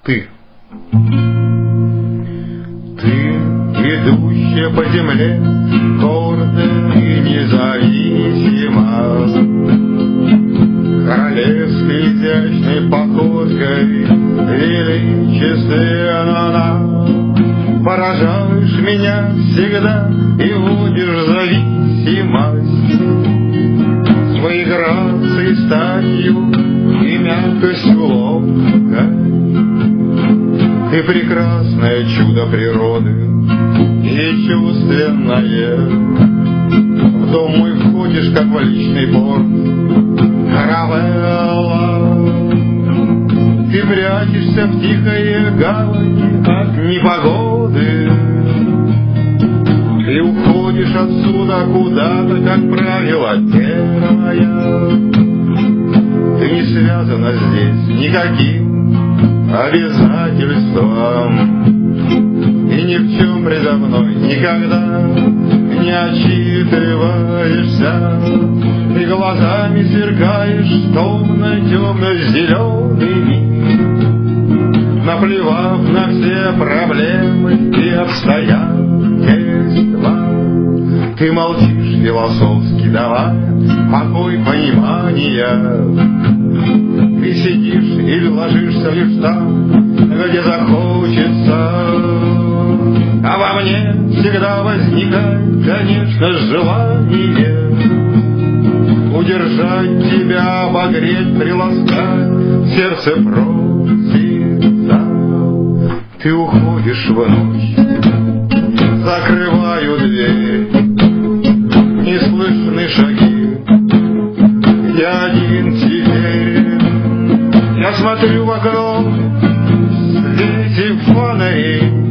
Ты, идущая по земле, гордо и независимо, королевской изящной походкой, величественно поражаешь меня всегда и вводишь зависимость своей грацией, статью и мягкостью ловкой. Ты прекрасное чудо природы и чувственное. В дом мой входишь, как в личный порт, каравелла. Ты прячешься в тихой гавани от непогоды. Ты уходишь отсюда куда-то, как правило, первая. Ты не связана здесь никаким обязательством, и ни в чем предо мной никогда не отчитываешься. Ты глазами сверкаешь томно-темно-зелеными, наплевав на все проблемы и обстоятельства. Ты молчишь философски, давая покой понимания. Ты сидишь или ложишься лишь там, где захочется. А во мне всегда возникает, конечно, желание удержать тебя, обогреть, приласкать. Сердце просится. Ты уходишь в ночь, закрываю дверь, не слышны шаги. Я один теперь. Я смотрю в окно, светив фонари,